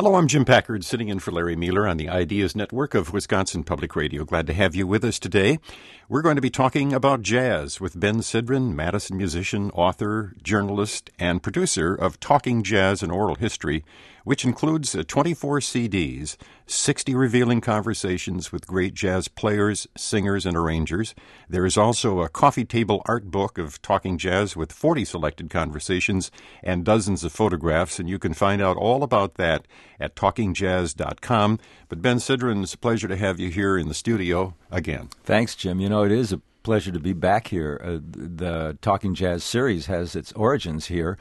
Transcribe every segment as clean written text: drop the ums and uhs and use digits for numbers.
Hello, I'm Jim Packard, sitting in for Larry Mueller on the Ideas Network of Wisconsin Public Radio. Glad to have you with us today. We're going to be talking about jazz with Ben Sidran, Madison musician, author, journalist, and producer of Talking Jazz and Oral History, which includes 24 CDs, 60 revealing conversations with great jazz players, singers, and arrangers. There is also a coffee table art book of Talking Jazz with 40 selected conversations and dozens of photographs, and you can find out all about that at talkingjazz.com. But Ben Sidran, it's a pleasure to have you here in the studio again. Thanks, Jim. You know, it is a pleasure to be back here. The Talking Jazz series has its origins here,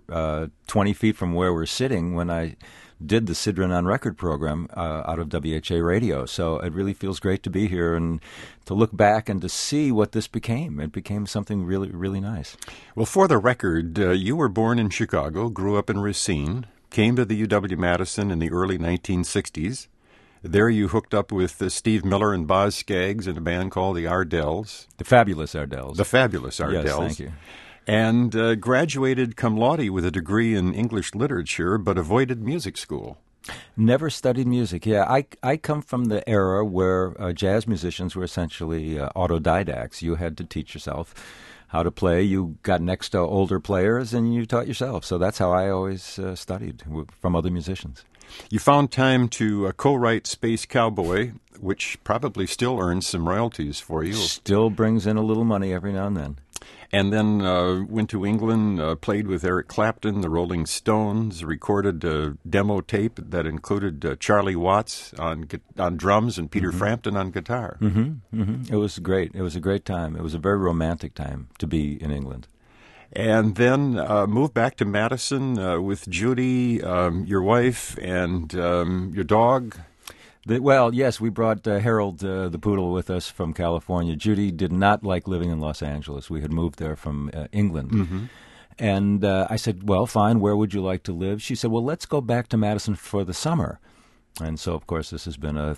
20 feet from where we're sitting when I did the Sidran on Record program out of WHA Radio. So it really feels great to be here and to look back and to see what this became. It became something really, really nice. Well, for the record, you were born in Chicago, grew up in Racine, came to the UW-Madison in the early 1960s. There you hooked up with Steve Miller and Boz Scaggs in a band called the Ardells. The Fabulous Ardells. The Fabulous Ardells. Yes, thank you. And graduated cum laude with a degree in English literature, but avoided music school. Never studied music. Yeah, I come from the era where jazz musicians were essentially autodidacts. You had to teach yourself how to play. You got next to older players and you taught yourself. So that's how I always studied from other musicians. You found time to co-write Space Cowboy, which probably still earns some royalties for you. Still brings in a little money every now and then. And then went to England, played with Eric Clapton, the Rolling Stones, recorded a demo tape that included Charlie Watts on drums and Peter Frampton on guitar. It was great. It was a great time. It was a very romantic time to be in England. And then moved back to Madison with Judy, your wife, and your dog. Well, yes, we brought Harold the poodle with us from California. Judy did not like living in Los Angeles. We had moved there from England. And I said, well, fine, where would you like to live? She said, well, let's go back to Madison for the summer. And so, of course, this has been a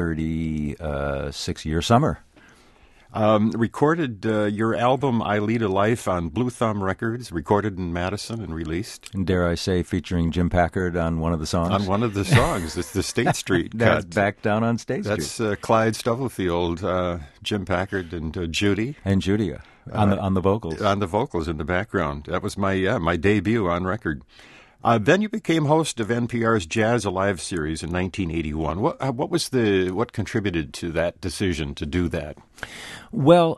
36-year summer. Recorded your album, I Lead a Life, on Blue Thumb Records, recorded in Madison and released. And dare I say, featuring Jim Packard on one of the songs? On one of the songs. It's the State Street That's cut. back down on State Street. That's Clyde Stubblefield, Jim Packard, and Judy. And Judy on the vocals. On the vocals in the background. That was my debut on record. Then you became host of NPR's Jazz Alive series in 1981. What contributed to that decision to do that? Well,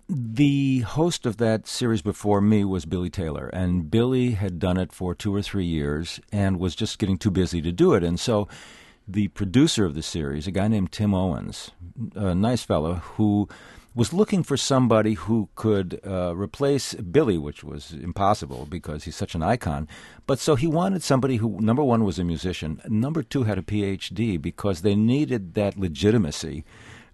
the host of that series before me was Billy Taylor, and Billy had done it for 2 or 3 years and was just getting too busy to do it. And so the producer of the series, a guy named Tim Owens, a nice fellow, who was looking for somebody who could replace Billy, which was impossible because he's such an icon. But so he wanted somebody who, number one, was a musician, number two, had a Ph.D., because they needed that legitimacy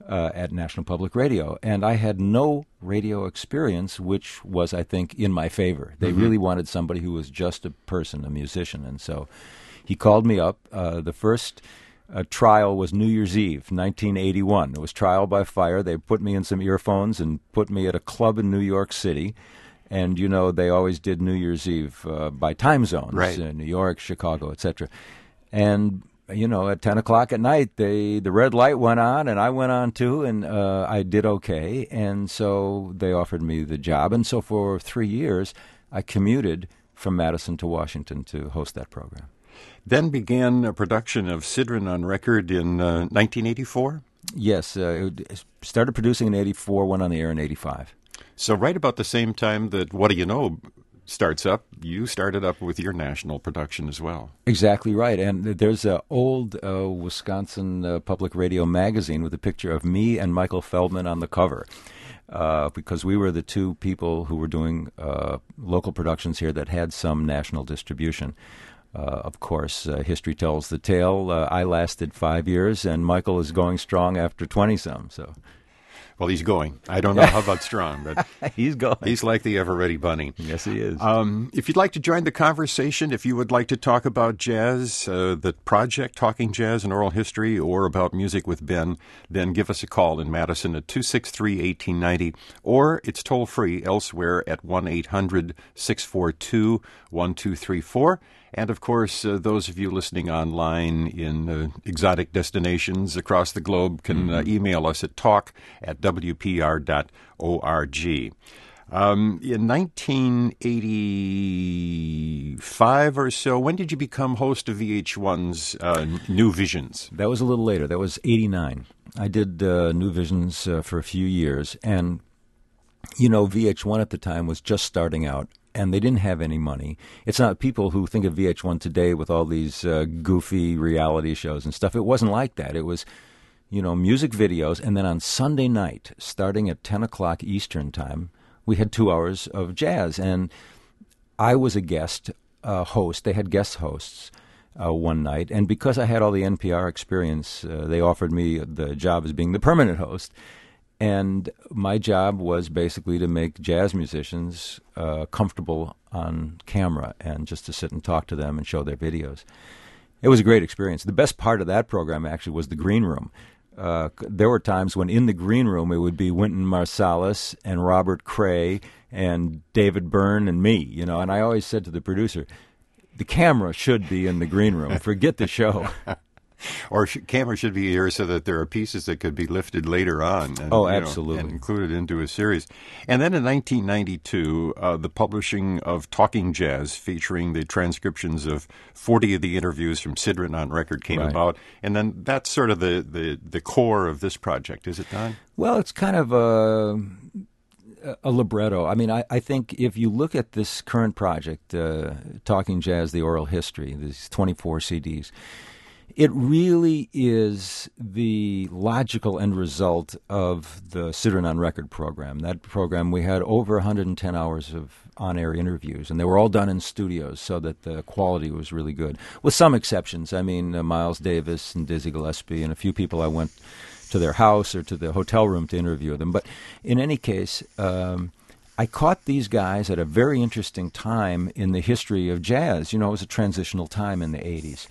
at National Public Radio. And I had no radio experience, which was, I think, in my favor. They really wanted somebody who was just a person, a musician. And so he called me up. The first trial was New Year's Eve, 1981. It was trial by fire. They put me in some earphones and put me at a club in New York City. And, you know, they always did New Year's Eve by time zones, right. New York, Chicago, etc. And, you know, at 10 o'clock at night, the red light went on, and I went on too, and I did okay. And so they offered me the job. And so for 3 years, I commuted from Madison to Washington to host that program. Then began a production of Sidran on Record in 1984? Yes, it started producing in 84, went on the air in 85. So right about the same time that What Do You Know starts up, you started up with your national production as well. Exactly right. And there's an old Wisconsin Public Radio magazine with a picture of me and Michael Feldman on the cover. Because we were the two people who were doing local productions here that had some national distribution. Of course, history tells the tale. I lasted 5 years, and Michael is going strong after 20-some. So, well, he's going. I don't know how about strong, but he's going. He's like the ever-ready bunny. Yes, he is. If you'd like to join the conversation, if you would like to talk about jazz, the project Talking Jazz and Oral History, or about music with Ben, then give us a call in Madison at 263-1890, or it's toll-free elsewhere at 1-800-642-1234. And, of course, those of you listening online in exotic destinations across the globe can email us at talk@wpr.org. In 1985 or so, when did you become host of VH1's New Visions? That was a little later. That was 89. I did New Visions for a few years. And, VH1 at the time was just starting out, and they didn't have any money. It's not people who think of VH1 today with all these goofy reality shows and stuff. It wasn't like that. It was, music videos. And then on Sunday night, starting at 10 o'clock Eastern time, we had 2 hours of jazz, and I was a guest host. They had guest hosts one night, and because I had all the NPR experience, they offered me the job as being the permanent host, and my job was basically to make jazz musicians comfortable on camera and just to sit and talk to them and show their videos. It was a great experience. The best part of that program actually was the green room. There were times when in the green room it would be Wynton Marsalis and Robert Cray and David Byrne and me, and I always said to the producer, the camera should be in the green room. Forget the show. Or camera should be here so that there are pieces that could be lifted later on. And, absolutely. And included into a series. And then in 1992, the publishing of Talking Jazz, featuring the transcriptions of 40 of the interviews from Sidran on record, came about. And then that's sort of the core of this project, is it not? Well, it's kind of a libretto. I mean, I think if you look at this current project, Talking Jazz, the Oral History, these 24 CDs, it really is the logical end result of the Sidran on Record program. That program, we had over 110 hours of on-air interviews, and they were all done in studios so that the quality was really good, with some exceptions. I mean, Miles Davis and Dizzy Gillespie and a few people I went to their house or to the hotel room to interview them. But in any case, I caught these guys at a very interesting time in the history of jazz. It was a transitional time in the 80s.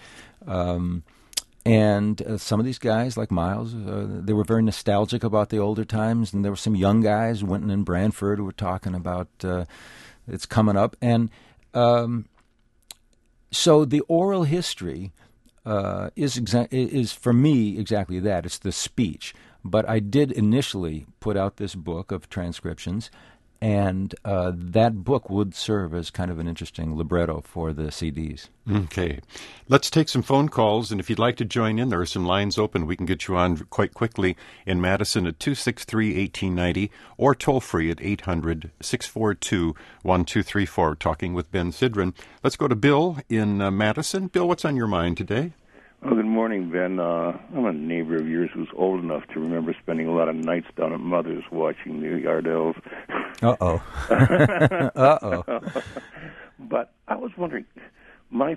And some of these guys, like Miles, they were very nostalgic about the older times. And there were some young guys, Wynton and Branford, who were talking about it's coming up. And so the oral history is for me exactly that. It's the speech. But I did initially put out this book of transcriptions, and that book would serve as kind of an interesting libretto for the CDs. Okay. Let's take some phone calls, and if you'd like to join in, there are some lines open. We can get you on quite quickly in Madison at 263-1890 or toll-free at 800-642-1234, talking with Ben Sidran. Let's go to Bill in Madison. Bill, what's on your mind today? Well, good morning, Ben. I'm a neighbor of yours who's old enough to remember spending a lot of nights down at Mother's watching the Yardells. Uh-oh. Uh-oh. But I was wondering, my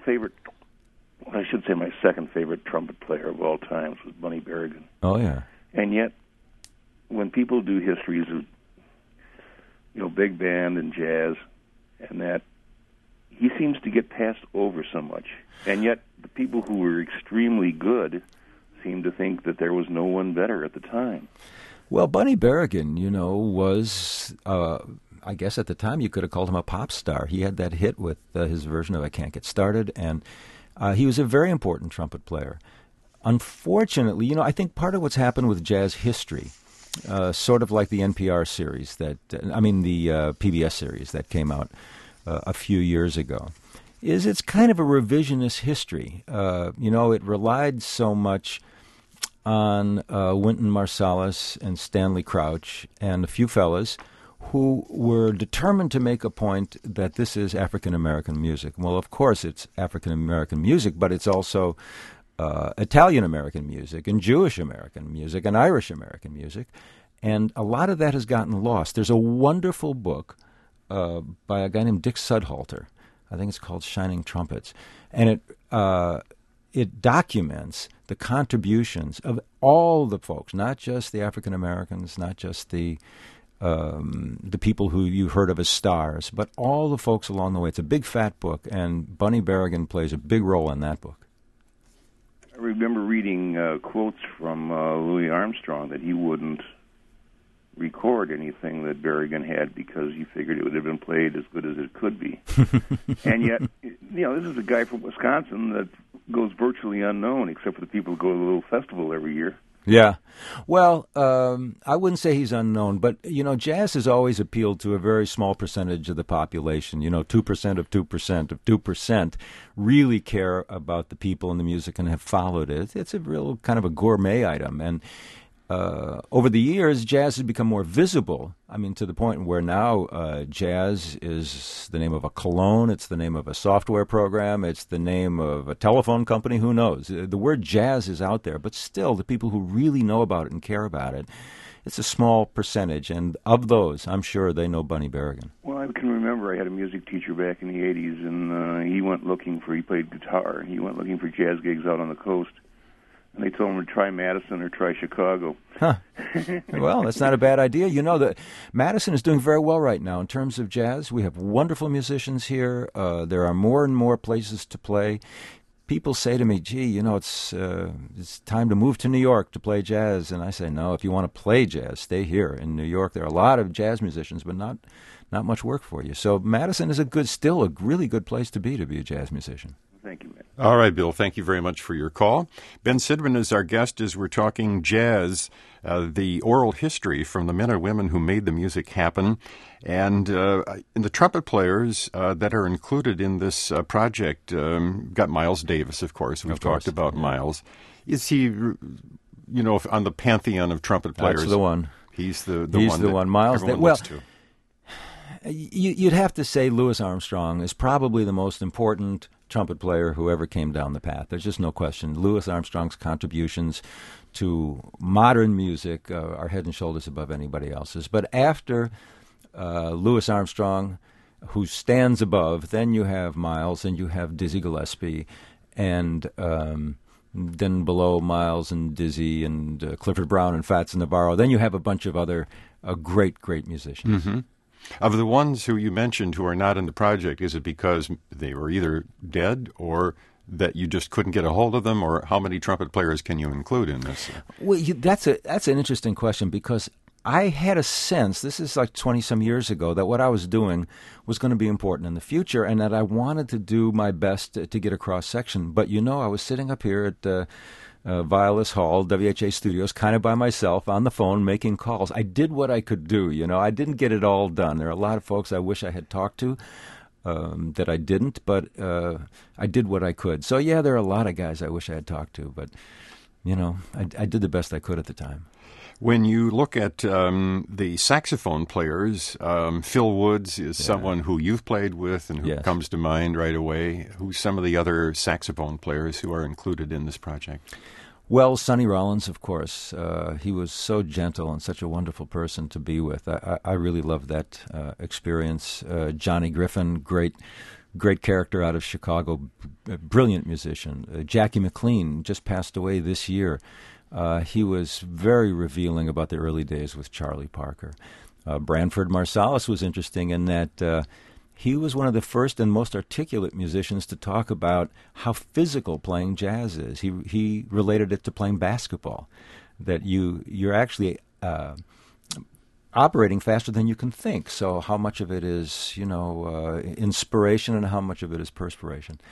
second favorite trumpet player of all times was Bunny Berrigan. Oh, yeah. And yet, when people do histories of, big band and jazz and that, he seems to get passed over so much. And yet, the people who were extremely good seem to think that there was no one better at the time. Well, Bunny Berrigan, was, I guess at the time you could have called him a pop star. He had that hit with his version of I Can't Get Started, and he was a very important trumpet player. Unfortunately, I think part of what's happened with jazz history, sort of like the NPR series the PBS series that came out a few years ago, is it's kind of a revisionist history. It relied so much on Wynton Marsalis and Stanley Crouch and a few fellas who were determined to make a point that this is African-American music. Well, of course it's African-American music, but it's also Italian-American music and Jewish-American music and Irish-American music. And a lot of that has gotten lost. There's a wonderful book by a guy named Dick Sudhalter. I think it's called Shining Trumpets. And it documents the contributions of all the folks, not just the African Americans, not just the people who you heard of as stars, but all the folks along the way. It's a big, fat book, and Bunny Berrigan plays a big role in that book. I remember reading quotes from Louis Armstrong that he wouldn't record anything that Berrigan had because he figured it would have been played as good as it could be. And yet, this is a guy from Wisconsin that goes virtually unknown except for the people who go to the little festival every year. Yeah. Well, I wouldn't say he's unknown, but, jazz has always appealed to a very small percentage of the population. 2% of 2% of 2% really care about the people and the music and have followed it. It's a real kind of a gourmet item. And over the years, jazz has become more visible. I mean, to the point where now jazz is the name of a cologne, it's the name of a software program, it's the name of a telephone company, who knows? The word jazz is out there, but still, the people who really know about it and care about it, it's a small percentage. And of those, I'm sure they know Bunny Berrigan. Well, I can remember I had a music teacher back in the 80s, and he played guitar. He went looking for jazz gigs out on the coast. And they told him to try Madison or try Chicago. Huh. Well, that's not a bad idea. That Madison is doing very well right now in terms of jazz. We have wonderful musicians here. There are more and more places to play. People say to me, gee, it's time to move to New York to play jazz. And I say, no, if you want to play jazz, stay here in New York. There are a lot of jazz musicians, but not much work for you. So Madison is still a really good place to be a jazz musician. Thank you, man. All right, Bill, thank you very much for your call. Ben Sidran is our guest as we're talking jazz, the oral history from the men and women who made the music happen. And in the trumpet players that are included in this project, got Miles Davis, of course. We've talked about Miles. Is he, on the pantheon of trumpet players? That's the one. He's the one. Miles everyone looks to. You'd have to say Louis Armstrong is probably the most important trumpet player who ever came down the path. There's just no question. Louis Armstrong's contributions to modern music are head and shoulders above anybody else's. But after Louis Armstrong, who stands above, then you have Miles and you have Dizzy Gillespie, and then below Miles and Dizzy and Clifford Brown and Fats Navarro. Then you have a bunch of other great musicians. Mm-hmm. Of the ones who you mentioned who are not in the project, is it because they were either dead or that you just couldn't get a hold of them, or how many trumpet players can you include in this? Well, that's an interesting question, because I had a sense, this is like 20-some years ago, that what I was doing was going to be important in the future and that I wanted to do my best to get a cross-section. But, I was sitting up here at Vilas Hall, WHA Studios, kind of by myself on the phone making calls. I did what I could do, I didn't get it all done. There are a lot of folks I wish I had talked to that I didn't, but I did what I could. So, yeah, there are a lot of guys I wish I had talked to, but, I did the best I could at the time. When you look at the saxophone players, Phil Woods is someone who you've played with and who comes to mind right away. Who's some of the other saxophone players who are included in this project? Well, Sonny Rollins, of course. He was so gentle and such a wonderful person to be with. I really loved that experience. Johnny Griffin, great character out of Chicago, brilliant musician. Jackie McLean just passed away this year. He was very revealing about the early days with Charlie Parker. Branford Marsalis was interesting in that he was one of the first and most articulate musicians to talk about how physical playing jazz is. He related it to playing basketball, that you're actually operating faster than you can think. So how much of it is, inspiration and how much of it is perspiration?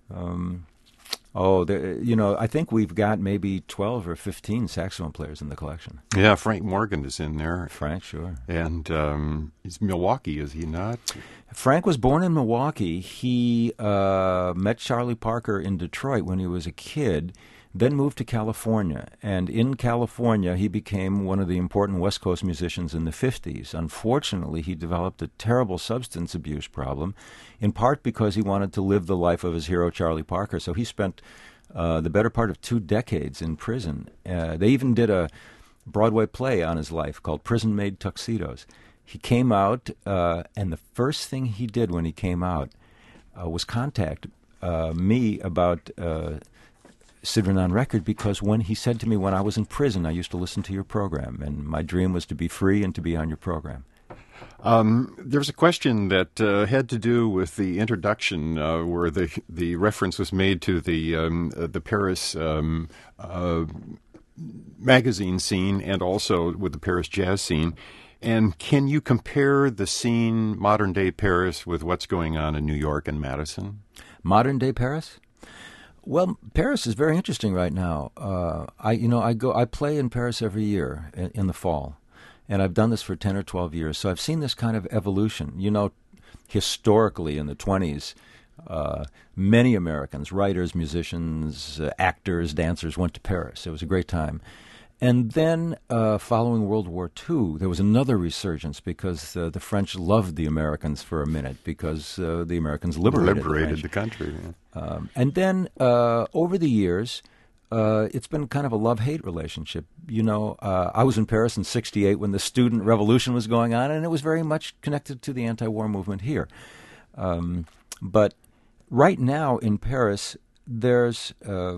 I think we've got maybe 12 or 15 saxophone players in the collection. Yeah, Frank Morgan is in there. Frank, sure. And he's Milwaukee, is he not? Frank was born in Milwaukee. He met Charlie Parker in Detroit when he was a kid, then moved to California. And in California, he became one of the important West Coast musicians in the 50s. Unfortunately, he developed a terrible substance abuse problem, in part because he wanted to live the life of his hero, Charlie Parker. So he spent the better part of 2 decades in prison. They even did a Broadway play on his life called Prison Made Tuxedos. He came out, and the first thing he did when he came out was contact me about Sidran on Record, because when he said to me, when I was in prison, I used to listen to your program, and my dream was to be free and to be on your program. There's a question that had to do with the introduction, where the reference was made to the Paris magazine scene and also with the Paris jazz scene. And can you compare the scene, modern-day Paris, with what's going on in New York and Madison? Modern-day Paris? Well, Paris is very interesting right now. I play in Paris every year in the fall, and I've done this for 10 or 12 years. So I've seen this kind of evolution. Historically in the 20s, many Americans, writers, musicians, actors, dancers went to Paris. It was a great time. And then, following World War II, there was another resurgence because the French loved the Americans for a minute because the Americans liberated the country. Yeah. And then, over the years, it's been kind of a love-hate relationship. I was in Paris in '68 when the student revolution was going on, and it was very much connected to the anti-war movement here. But right now in Paris, there's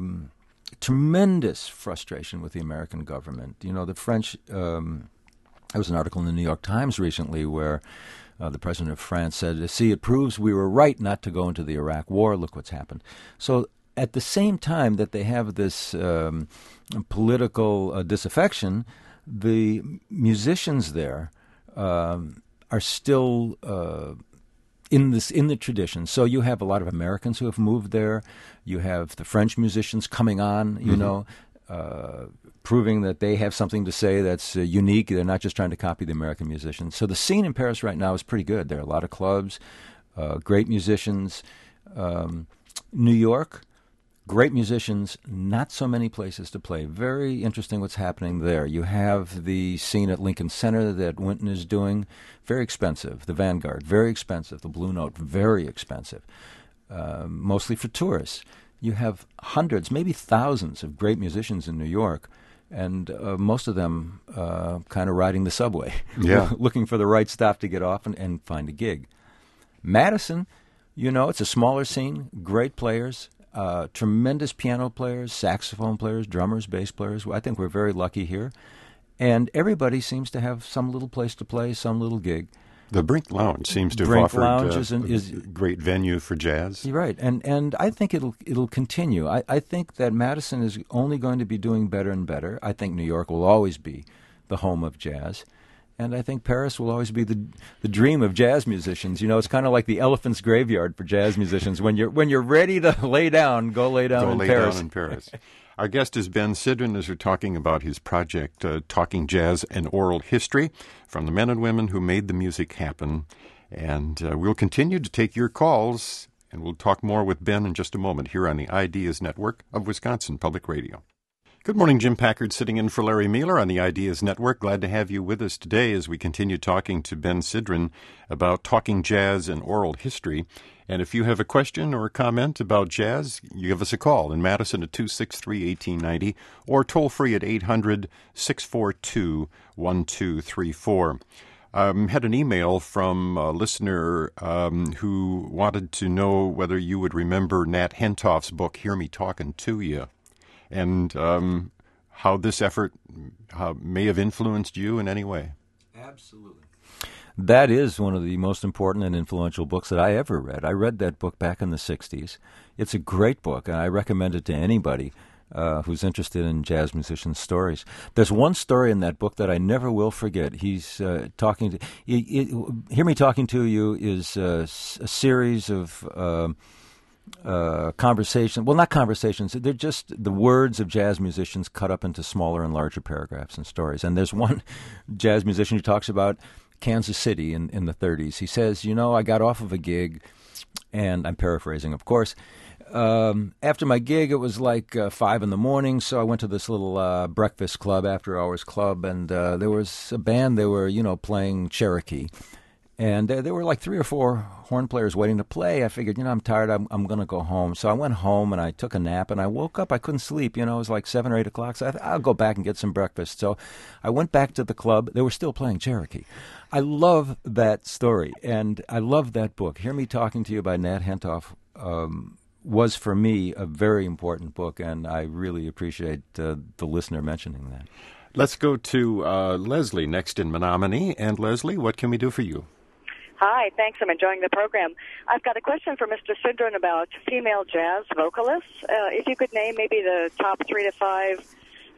tremendous frustration with the American government. The French, there was an article in the New York Times recently where the president of France said, "See, it proves we were right not to go into the Iraq war. Look what's happened." So at the same time that they have this political disaffection, the musicians there are still in the tradition. So you have a lot of Americans who have moved there. You have the French musicians coming on, proving that they have something to say that's unique. They're not just trying to copy the American musicians. So the scene in Paris right now is pretty good. There are a lot of clubs, great musicians. New York, great musicians, not so many places to play. Very interesting what's happening there. You have the scene at Lincoln Center that Wynton is doing, very expensive. The Vanguard, very expensive. The Blue Note, very expensive, mostly for tourists. You have hundreds, maybe thousands of great musicians in New York, and most of them kind of riding the subway, looking for the right stop to get off and find a gig. Madison, it's a smaller scene, great players, tremendous piano players, saxophone players, drummers, bass players. I think we're very lucky here. And everybody seems to have some little place to play, some little gig. The Brink Lounge seems to have Brink offered Lounge is a great venue for jazz. You're right, and I think it'll continue. I think that Madison is only going to be doing better and better. I think New York will always be the home of jazz. And I think Paris will always be the dream of jazz musicians. It's kind of like the elephant's graveyard for jazz musicians. When you're ready to lay down, go lay down in Paris. Our guest is Ben Sidran as we're talking about his project, Talking Jazz and Oral History, from the men and women who made the music happen. And we'll continue to take your calls, and we'll talk more with Ben in just a moment here on the Ideas Network of Wisconsin Public Radio. Good morning, Jim Packard sitting in for Larry Mueller on the Ideas Network. Glad to have you with us today as we continue talking to Ben Sidran about Talking Jazz and Oral History. And if you have a question or a comment about jazz, you give us a call in Madison at 263-1890 or toll free at 800-642-1234. Had an email from a listener who wanted to know whether you would remember Nat Hentoff's book, Hear Me Talkin' to You, and how this effort may have influenced you in any way. Absolutely. That is one of the most important and influential books that I ever read. I read that book back in the 60s. It's a great book, and I recommend it to anybody who's interested in jazz musicians' stories. There's one story in that book that I never will forget. He's talking to... Hear Me Talking to You is a series of... conversations. Well, not conversations. They're just the words of jazz musicians cut up into smaller and larger paragraphs and stories. And there's one jazz musician who talks about Kansas City in the 30s. He says, I got off of a gig, and I'm paraphrasing, of course. After my gig, it was like 5 a.m, so I went to this little breakfast club, after-hours club, and there was a band. They were, playing Cherokee. And there were like 3 or 4 horn players waiting to play. I figured, I'm tired. I'm going to go home. So I went home and I took a nap and I woke up. I couldn't sleep. It was like 7 or 8 o'clock. So I thought, I'll go back and get some breakfast. So I went back to the club. They were still playing Cherokee. I love that story and I love that book. Hear Me Talking to You by Nat Hentoff was for me a very important book, and I really appreciate the listener mentioning that. Let's go to Leslie next in Menominee. And Leslie, what can we do for you? Hi, thanks. I'm enjoying the program. I've got a question for Mr. Sidran about female jazz vocalists. If you could name maybe the top 3 to 5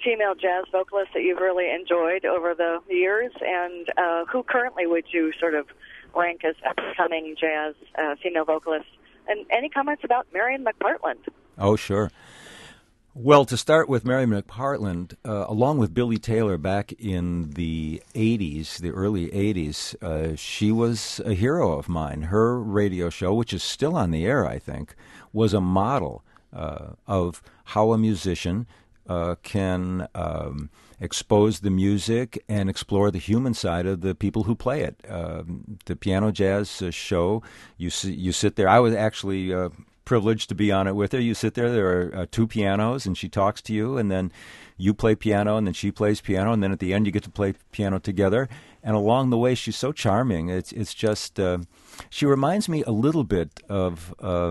female jazz vocalists that you've really enjoyed over the years, and who currently would you sort of rank as upcoming jazz female vocalists? And any comments about Marian McPartland? Oh, sure. Well, to start with Marian McPartland, along with Billy Taylor back in the 80s, the early 80s, she was a hero of mine. Her radio show, which is still on the air, I think, was a model of how a musician can expose the music and explore the human side of the people who play it. The piano jazz show, you sit there. I was actually privileged to be on it with her. You sit there are two pianos, and she talks to you, and then you play piano, and then she plays piano, and then at the end you get to play piano together. And along the way, she's so charming. It's just, she reminds me a little bit of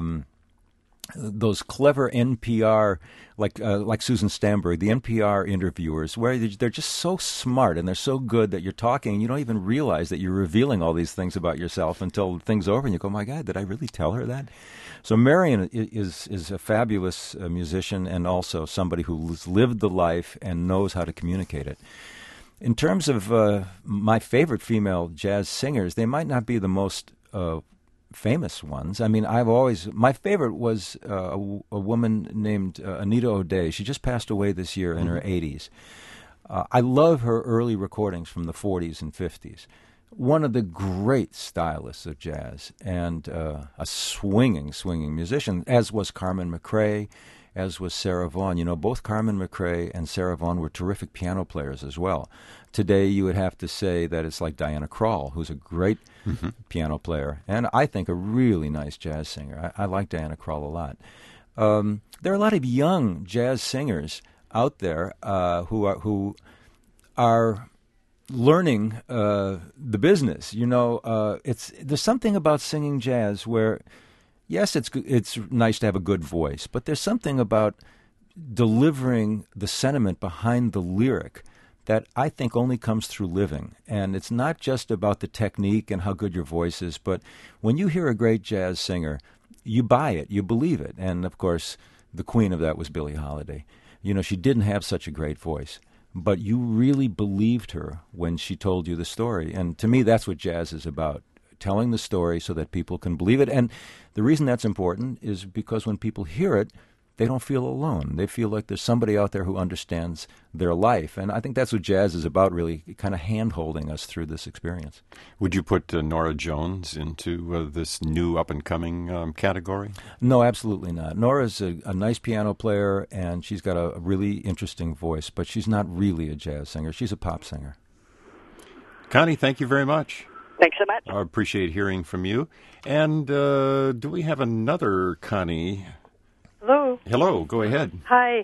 those clever NPR, like Susan Stamberg, the NPR interviewers, where they're just so smart and they're so good that you're talking and you don't even realize that you're revealing all these things about yourself until the thing's over and you go, my God, did I really tell her that? So Marian is a fabulous musician and also somebody who's lived the life and knows how to communicate it. In terms of my favorite female jazz singers, they might not be the most famous ones. I mean, my favorite was a woman named Anita O'Day. She just passed away this year in her 80s. I love her early recordings from the 40s and 50s. One of the great stylists of jazz and a swinging musician, as was Carmen McRae, as was Sarah Vaughan. You know, both Carmen McRae and Sarah Vaughan were terrific piano players as well. Today, you would have to say that it's like Diana Krall, who's a great piano player, and I think a really nice jazz singer. I like Diana Krall a lot. There are a lot of young jazz singers out there who are learning the business. You know, there's something about singing jazz where, yes, it's nice to have a good voice, but there's something about delivering the sentiment behind the lyric that I think only comes through living. And it's not just about the technique and how good your voice is, but when you hear a great jazz singer, you buy it, you believe it. And, of course, the queen of that was Billie Holiday. You know, she didn't have such a great voice, but you really believed her when she told you the story. And to me, that's what jazz is about, telling the story so that people can believe it. And the reason that's important is because when people hear it, they don't feel alone. They feel like there's somebody out there who understands their life. And I think that's what jazz is about, really, kind of hand-holding us through this experience. Would you put Norah Jones into this new up-and-coming category? No, absolutely not. Nora's a nice piano player, and she's got a really interesting voice, but she's not really a jazz singer. She's a pop singer. Connie, thank you very much. Thanks so much. I appreciate hearing from you. And do we have another Connie? Hello. Hello. Go ahead. Hi.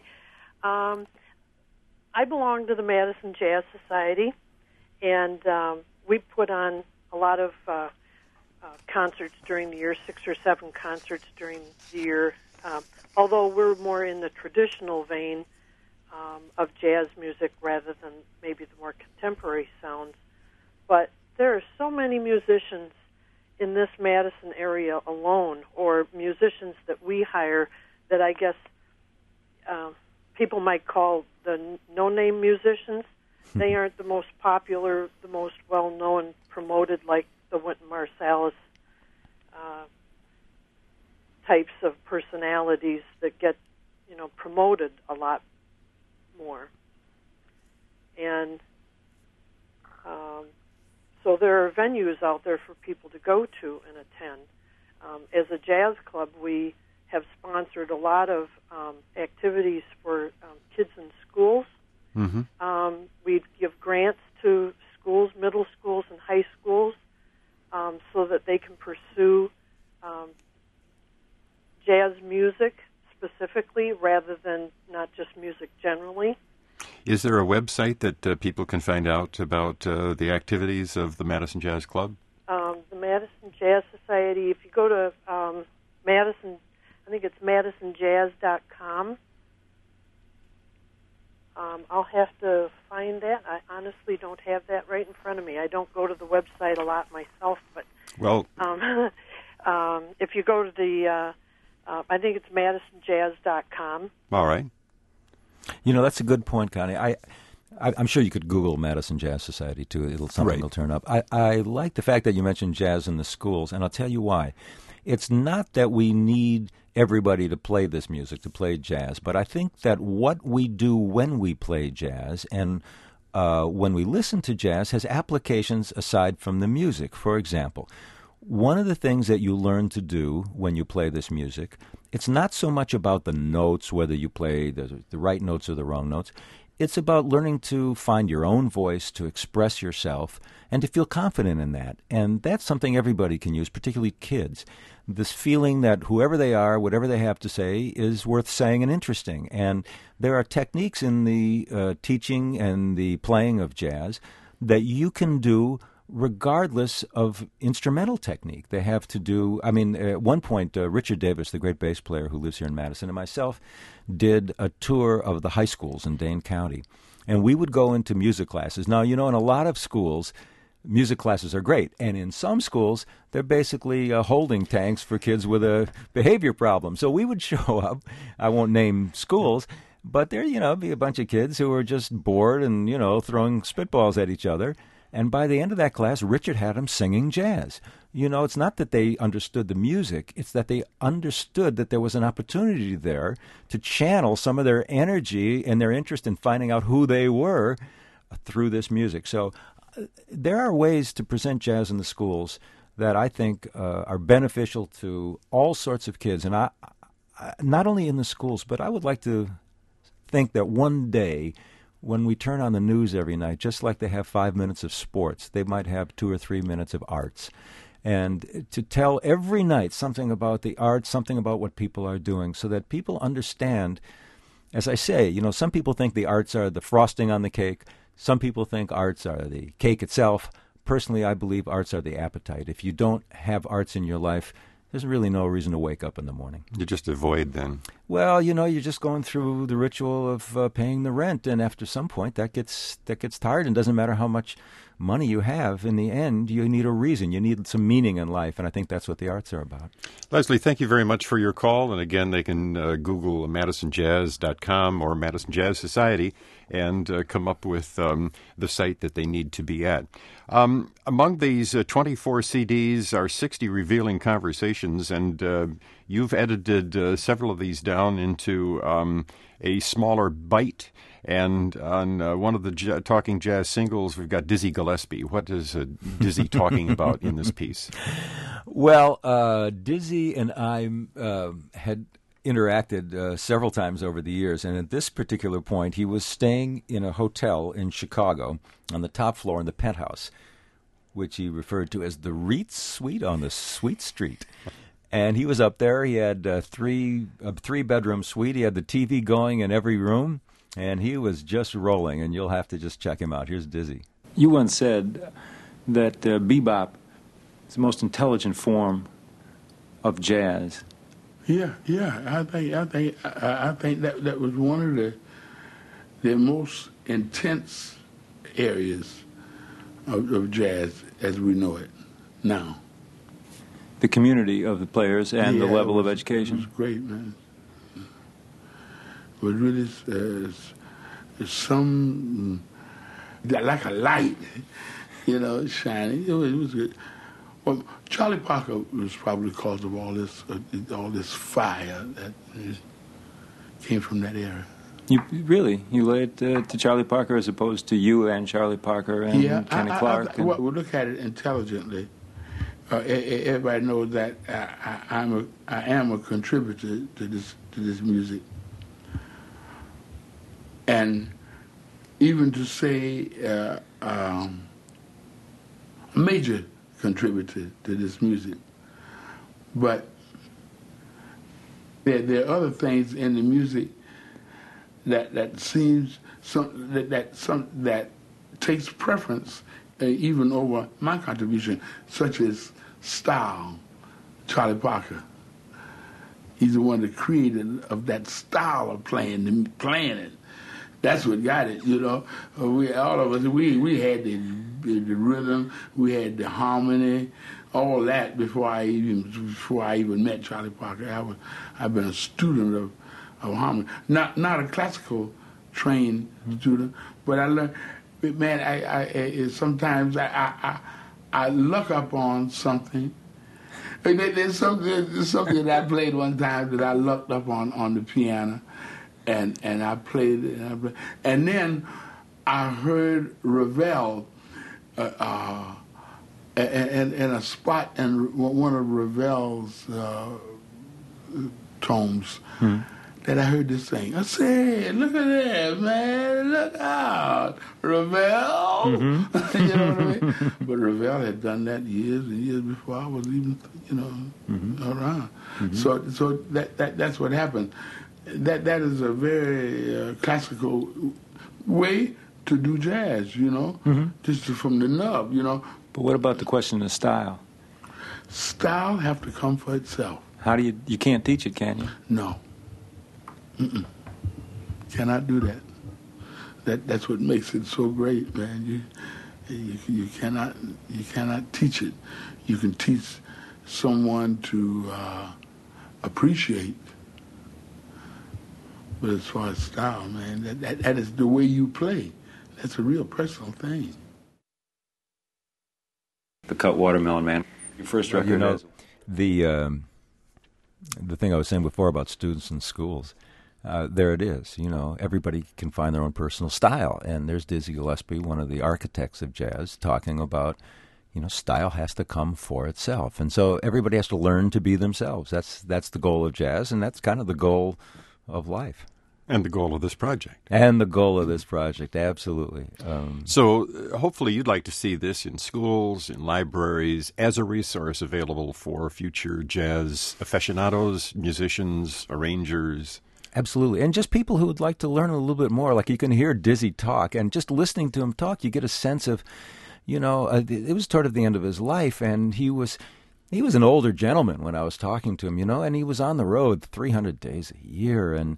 I belong to the Madison Jazz Society, and we put on a lot of concerts during the year, 6 or 7 concerts during the year, although we're more in the traditional vein of jazz music rather than maybe the more contemporary sounds. But there are so many musicians in this Madison area alone, or musicians that we hire, that I guess people might call the no-name musicians. They aren't the most popular, the most well-known, promoted, like the Wynton Marsalis types of personalities that get, promoted a lot more. And so there are venues out there for people to go to and attend. As a jazz club, we have sponsored a lot of activities for kids in schools. Mm-hmm. We give grants to schools, middle schools and high schools, so that they can pursue jazz music specifically rather than not just music generally. Is there a website that people can find out about the activities of the Madison Jazz Club? The Madison Jazz Society, if you go to Madison, I think it's madisonjazz.com. I'll have to find that. I honestly don't have that right in front of me. I don't go to the website a lot myself, but if you go to the, I think it's madisonjazz.com. All right. You know, that's a good point, Connie. I'm sure you could Google Madison Jazz Society, too. Something will turn up. I like the fact that you mentioned jazz in the schools, and I'll tell you why. It's not that we need everybody to play this music, to play jazz, but I think that what we do when we play jazz and when we listen to jazz has applications aside from the music. For example, one of the things that you learn to do when you play this music, it's not so much about the notes, whether you play the right notes or the wrong notes. It's about learning to find your own voice, to express yourself, and to feel confident in that. And that's something everybody can use, particularly kids. This feeling that whoever they are, whatever they have to say, is worth saying and interesting. And there are techniques in the teaching and the playing of jazz that you can do regardless of instrumental technique. They have to do, at one point, Richard Davis, the great bass player who lives here in Madison, and myself did a tour of the high schools in Dane County. And we would go into music classes. Now, you know, in a lot of schools, music classes are great. And in some schools, they're basically holding tanks for kids with a behavior problem. So we would show up. I won't name schools, but there, be a bunch of kids who are just bored and, throwing spitballs at each other. And by the end of that class, Richard had them singing jazz. It's not that they understood the music. It's that they understood that there was an opportunity there to channel some of their energy and their interest in finding out who they were through this music. So there are ways to present jazz in the schools that I think are beneficial to all sorts of kids. And I not only in the schools, but I would like to think that one day when we turn on the news every night, just like they have 5 minutes of sports, they might have 2 or 3 minutes of arts. And to tell every night something about the arts, something about what people are doing, so that people understand, as I say, some people think the arts are the frosting on the cake. Some people think arts are the cake itself. Personally, I believe arts are the appetite. If you don't have arts in your life, there's really no reason to wake up in the morning. You just avoid then. Well, you're just going through the ritual of paying the rent, and after some point that gets tired, and doesn't matter how much money you have. In the end, you need a reason. You need some meaning in life, and I think that's what the arts are about. Leslie, thank you very much for your call. And again, they can Google MadisonJazz.com or Madison Jazz Society and come up with the site that they need to be at. Among these 24 CDs are 60 revealing conversations, and you've edited several of these down into a smaller bite. And on one of the Talking Jazz singles, we've got Dizzy Gillespie. What is Dizzy talking about in this piece? Well, Dizzy and I had interacted several times over the years, and at this particular point, he was staying in a hotel in Chicago on the top floor in the penthouse, which he referred to as the Reitz Suite on the Sweet Street. And he was up there. He had a three-bedroom suite. He had the TV going in every room, and he was just rolling, and you'll have to just check him out. Here's Dizzy. You once said that bebop is the most intelligent form of jazz. Yeah. I think that was one of the most intense areas of jazz as we know it now. The community of the players and the level of education. It was great, man. It was really some like a light, shining. It was good. Well, Charlie Parker was probably the cause of all this fire that came from that era. You lay it to Charlie Parker as opposed to you and Charlie Parker and Kenny Clark. Well, we look at it intelligently. Everybody knows that I am a contributor to this music, and even to say a major contributor to this music. But there are other things in the music that seems that takes preference even over my contribution, such as style. Charlie Parker, he's the one that created of that style of playing it. That's what got it, We all of us, we had the rhythm, we had the harmony, all that before I even met Charlie Parker. I've been a student of harmony, not a classical trained student, but I learned. Man, sometimes I look up on something. There's something that I played one time that I looked up on the piano, and I played it, and then I heard Ravel, and a spot in one of Ravel's tomes. That I heard this thing. I said, look at that, man. Look out. Ravel. You know what I mean? But Ravel had done that years and years before I was even, around. So that's what happened. That is a very classical way to do jazz, just from the nub, But what about the question of style? Style have to come for itself. How do you can't teach it, can you? No. Cannot do that. That's what makes it so great, man. You cannot teach it. You can teach someone to appreciate, but as far as style, man, that is the way you play. That's a real personal thing. The Cut Watermelon Man. Your first record. The thing I was saying before about students in schools. There it is. Everybody can find their own personal style. And there's Dizzy Gillespie, one of the architects of jazz, talking about, style has to come for itself. And so everybody has to learn to be themselves. That's the goal of jazz, and that's kind of the goal of life. And the goal of this project. Absolutely. So hopefully you'd like to see this in schools, in libraries, as a resource available for future jazz aficionados, musicians, arrangers. Absolutely. And just people who would like to learn a little bit more. Like you can hear Dizzy talk, and just listening to him talk, you get a sense of, it was toward the end of his life, and he was an older gentleman when I was talking to him, and he was on the road 300 days a year. And,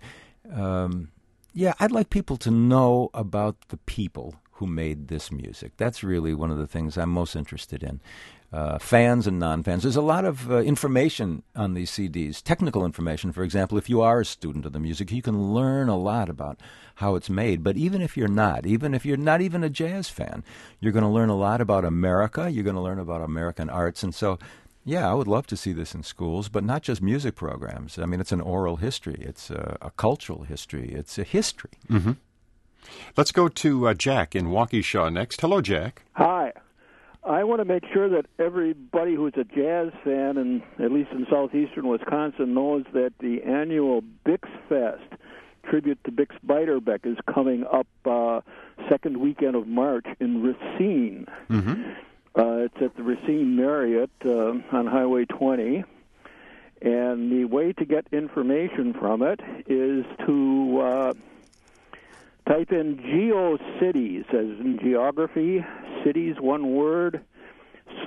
I'd like people to know about the people who made this music. That's really one of the things I'm most interested in. Fans and non-fans. There's a lot of information on these CDs, technical information. For example, if you are a student of the music, you can learn a lot about how it's made. But even if you're not even a jazz fan, you're going to learn a lot about America. You're going to learn about American arts. And so, I would love to see this in schools, but not just music programs. I mean, it's an oral history. It's a cultural history. It's a history. Mm-hmm. Let's go to Jack in Waukesha next. Hello, Jack. Hi. I want to make sure that everybody who's a jazz fan, and at least in southeastern Wisconsin, knows that the annual Bix Fest tribute to Bix Beiderbecke is coming up second weekend of March in Racine. Mm-hmm. It's at the Racine Marriott on Highway 20. And the way to get information from it is to type in GeoCities, as in geography, cities, one word, /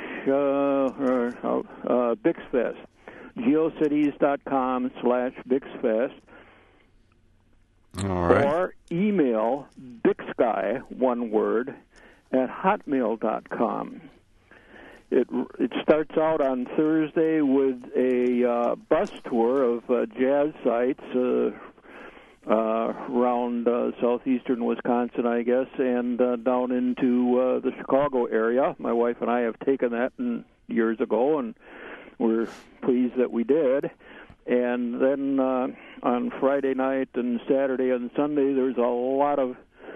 BixFest. GeoCities.com / BixFest. All right. Or email BixGuy, one word, at hotmail.com. It starts out on Thursday with a bus tour of jazz sites around southeastern Wisconsin, I guess, and down into the Chicago area. My wife and I have taken that years ago, and we're pleased that we did. And then on Friday night and Saturday and Sunday, there's a lot of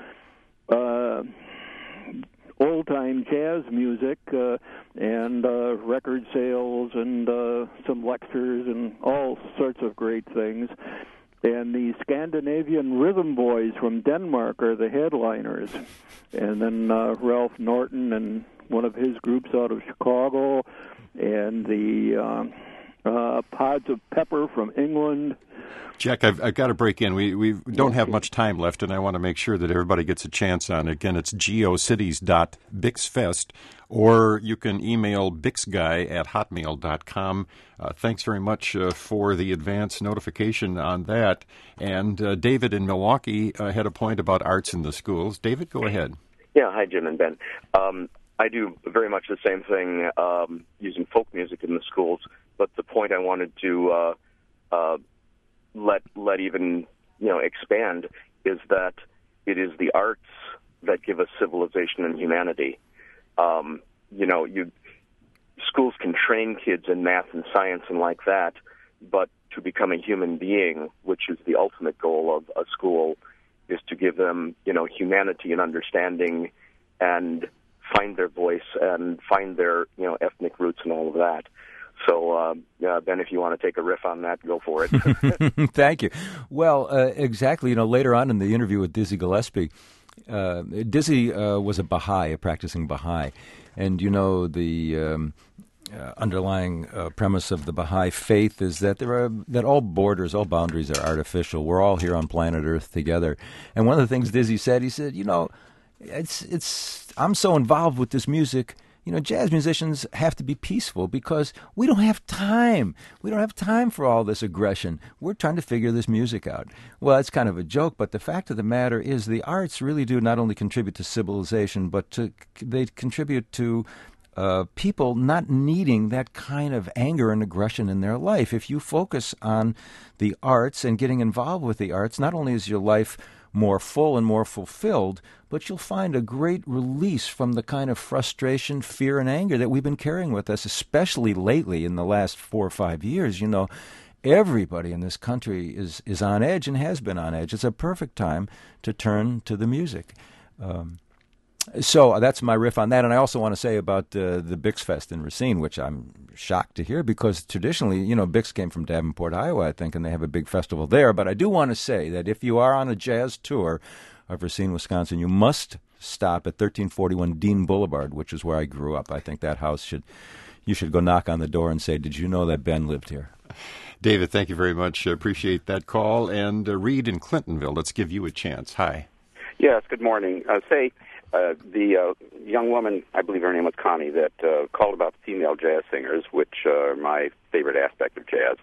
old-time jazz music and record sales and some lectures and all sorts of great things. And the Scandinavian Rhythm Boys from Denmark are the headliners. And then Ralph Norton and one of his groups out of Chicago, and the Pods of Pepper from England. Jack, I've got to break in. We don't have much time left, and I want to make sure that everybody gets a chance on it. Again, it's geocities.bixfest, or you can email bixguy@hotmail.com. Thanks very much for the advance notification on that. And David in Milwaukee had a point about arts in the schools. David, go ahead. Yeah, hi, Jim and Ben. I do very much the same thing using folk music in the schools, but the point I wanted to let even expand is that it is the arts that give us civilization and humanity. Schools can train kids in math and science and like that, but to become a human being, which is the ultimate goal of a school, is to give them, humanity and understanding and find their voice and find their, ethnic roots and all of that. So, Ben, if you want to take a riff on that, go for it. Thank you. Well, exactly. Later on in the interview with Dizzy Gillespie, Dizzy was a Baha'i, a practicing Baha'i. And, the underlying premise of the Baha'i faith is that that all borders, all boundaries are artificial. We're all here on planet Earth together. And one of the things Dizzy said, he said, I'm so involved with this music. Jazz musicians have to be peaceful because we don't have time. We don't have time for all this aggression. We're trying to figure this music out. Well, it's kind of a joke, but the fact of the matter is the arts really do not only contribute to civilization, but they contribute to people not needing that kind of anger and aggression in their life. If you focus on the arts and getting involved with the arts, not only is your life more full and more fulfilled, but you'll find a great release from the kind of frustration, fear, and anger that we've been carrying with us, especially lately in the last 4 or 5 years. Everybody in this country is on edge and has been on edge. It's a perfect time to turn to the music. So that's my riff on that. And I also want to say about the Bix Fest in Racine, which I'm shocked to hear because traditionally, Bix came from Davenport, Iowa, I think, and they have a big festival there. But I do want to say that if you are on a jazz tour of Racine, Wisconsin, you must stop at 1341 Dean Boulevard, which is where I grew up. I think that house you should go knock on the door and say, "Did you know that Ben lived here?" David, thank you very much. Appreciate that call. And Reed in Clintonville, let's give you a chance. Hi. Yes, good morning. The young woman, I believe her name was Connie, that called about female jazz singers, which are my favorite aspect of jazz,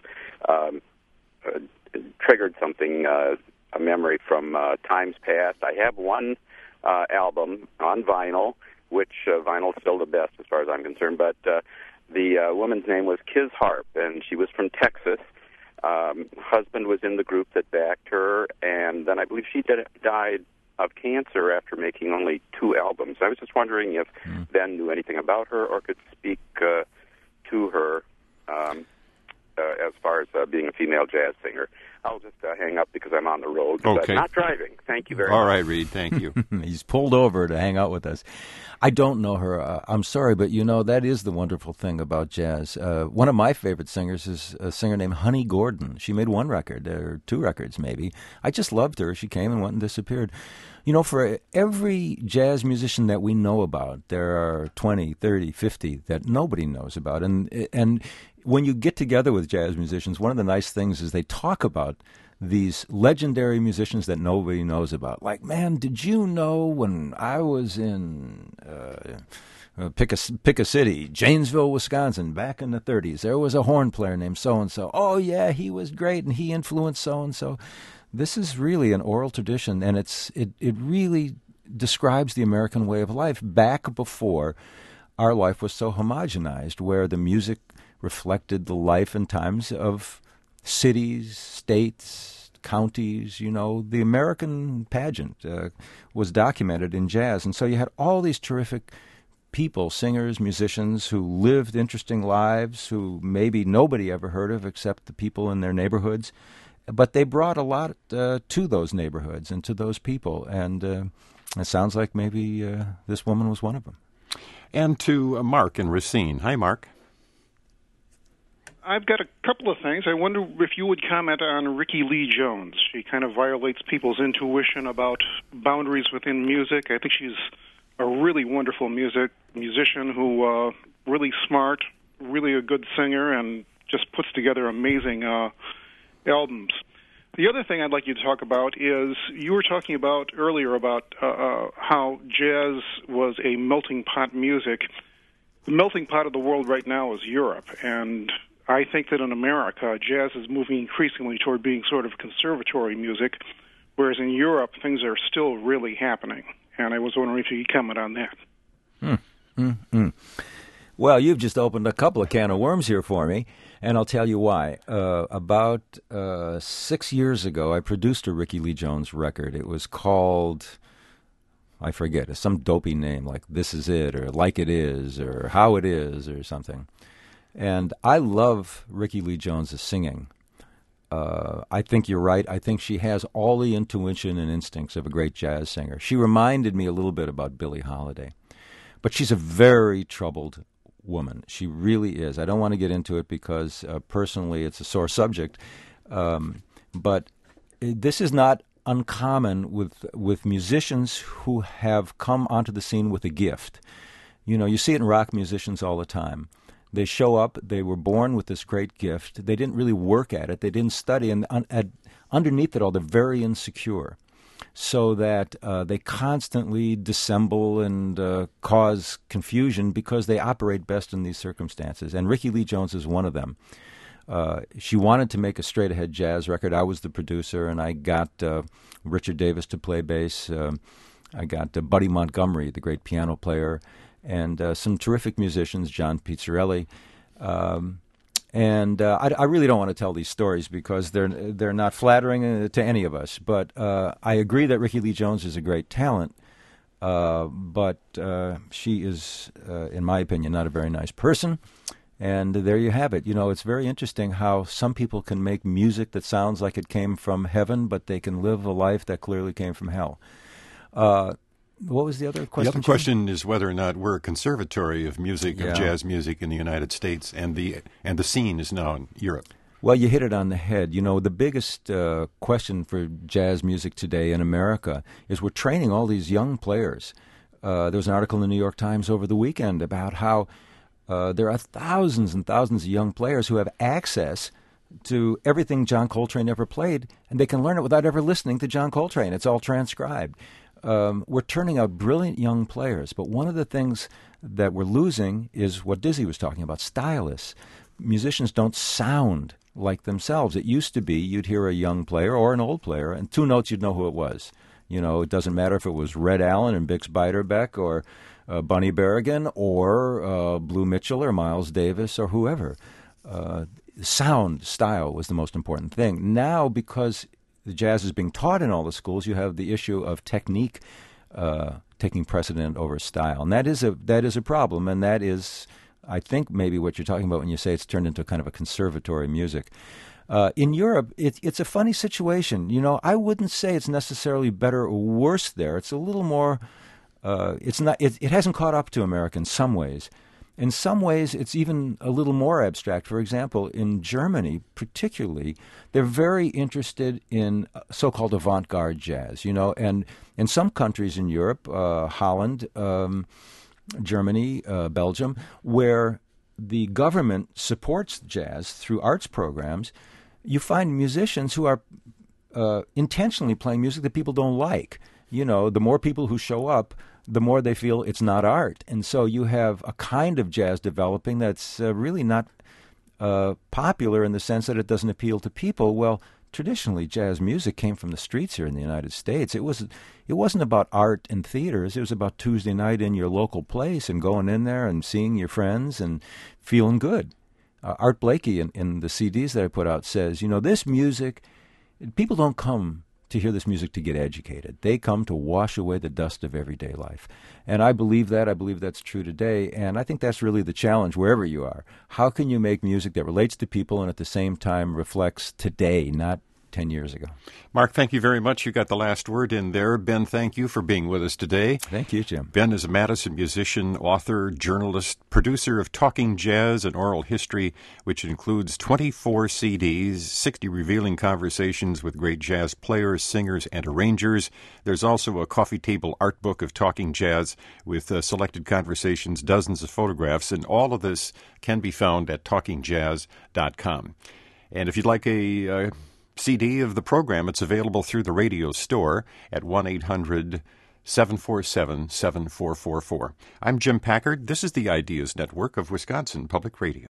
triggered something, a memory from times past. I have one album on vinyl, which vinyl's still the best as far as I'm concerned, but the woman's name was Kiz Harp, and she was from Texas. Husband was in the group that backed her, and then I believe she died of cancer after making only 2 albums. I was just wondering if Ben knew anything about her or could speak to her as far as being a female jazz singer. I'll just hang up because I'm on the road, but not driving. Thank you very much. All right, Reed, thank you. He's pulled over to hang out with us. I don't know her. I'm sorry, but that is the wonderful thing about jazz. One of my favorite singers is a singer named Honey Gordon. She made 1 record, or 2 records maybe. I just loved her. She came and went and disappeared. For every jazz musician that we know about, there are 20, 30, 50 that nobody knows about. And when you get together with jazz musicians, one of the nice things is they talk about these legendary musicians that nobody knows about. Like, man, did you know when I was in pick a city, Janesville, Wisconsin, back in the 30s, there was a horn player named so-and-so. Oh, yeah, he was great, and he influenced so-and-so. This is really an oral tradition, and it really describes the American way of life back before our life was so homogenized, where the music reflected the life and times of cities, states, counties. The American pageant was documented in jazz. And so you had all these terrific people, singers, musicians, who lived interesting lives, who maybe nobody ever heard of except the people in their neighborhoods. But they brought a lot to those neighborhoods and to those people. And it sounds like maybe this woman was one of them. And to Mark in Racine. Hi, Mark. I've got a couple of things. I wonder if you would comment on Rickie Lee Jones. She kind of violates people's intuition about boundaries within music. I think she's a really wonderful musician who really smart, really a good singer, and just puts together amazing albums. The other thing I'd like you to talk about is you were talking about earlier about how jazz was a melting pot music. The melting pot of the world right now is Europe, and I think that in America, jazz is moving increasingly toward being sort of conservatory music, whereas in Europe, things are still really happening. And I was wondering if you could comment on that. Well, you've just opened a couple of can of worms here for me, and I'll tell you why. About 6 years ago, I produced a Ricky Lee Jones record. It was called, I forget, some dopey name like This Is It, or Like It Is, or How It Is, or something. And I love Ricky Lee Jones' singing. I think you're right. I think she has all the intuition and instincts of a great jazz singer. She reminded me a little bit about Billie Holiday. But she's a very troubled woman. She really is. I don't want to get into it because personally it's a sore subject. But this is not uncommon with musicians who have come onto the scene with a gift. You know, you see it in rock musicians all the time. They show up, they were born with this great gift. They didn't really work at it. They didn't study. And underneath it all, they're very insecure. So that they constantly dissemble and cause confusion because they operate best in these circumstances. And Ricky Lee Jones is one of them. She wanted to make a straight-ahead jazz record. I was the producer, and I got Richard Davis to play bass. I got Buddy Montgomery, the great piano player, and some terrific musicians, John Pizzarelli. And I really don't want to tell these stories because they're not flattering to any of us. But I agree that Ricky Lee Jones is a great talent, but she is, in my opinion, not a very nice person. And there you have it. You know, it's very interesting how some people can make music that sounds like it came from heaven, but they can live a life that clearly came from hell. What was the other question? The other question is whether or not we're a conservatory of music, of jazz music in the United States, and the scene is now in Europe. Well, you hit it on the head. You know, the biggest question for jazz music today in America is we're training all these young players. There was an article in the New York Times over the weekend about how there are thousands and thousands of young players who have access to everything John Coltrane ever played, and they can learn it without ever listening to John Coltrane. It's all transcribed. We're turning out brilliant young players, but one of the things that we're losing is what Dizzy was talking about, stylists. Musicians don't sound like themselves. It used to be you'd hear a young player or an old player, and 2 notes you'd know who it was. You know, it doesn't matter if it was Red Allen and Bix Beiderbecke or Bunny Berrigan or Blue Mitchell or Miles Davis or whoever. Sound, style was the most important thing. Now, because the jazz is being taught in all the schools, you have the issue of technique taking precedent over style. And that is a problem, and that is, I think, maybe what you're talking about when you say it's turned into kind of a conservatory music. In Europe, it's a funny situation. You know, I wouldn't say it's necessarily better or worse there. It's a little more, it hasn't caught up to America in some ways. In some ways, it's even a little more abstract. For example, in Germany, particularly, they're very interested in so-called avant-garde jazz, you know, and in some countries in Europe, Holland, Germany, Belgium, where the government supports jazz through arts programs, you find musicians who are intentionally playing music that people don't like. You know, the more people who show up, the more they feel it's not art. And so you have a kind of jazz developing that's really not popular in the sense that it doesn't appeal to people. Well, traditionally, jazz music came from the streets here in the United States. It wasn't about art and theaters. It was about Tuesday night in your local place and going in there and seeing your friends and feeling good. Art Blakey in the CDs that I put out says, you know, this music, people don't come to hear this music to get educated. They come to wash away the dust of everyday life. And I believe that. I believe that's true today. And I think that's really the challenge wherever you are. How can you make music that relates to people and at the same time reflects today, not 10 years ago? Mark, thank you very much. You got the last word in there. Ben, thank you for being with us today. Thank you, Jim. Ben is a Madison musician, author, journalist, producer of Talking Jazz and Oral History, which includes 24 CDs, 60 revealing conversations with great jazz players, singers, and arrangers. There's also a coffee table art book of Talking Jazz with selected conversations, dozens of photographs, and all of this can be found at talkingjazz.com. And if you'd like a CD of the program, it's available through the radio store at 1-800-747-7444. I'm Jim Packard. This is the Ideas Network of Wisconsin Public Radio.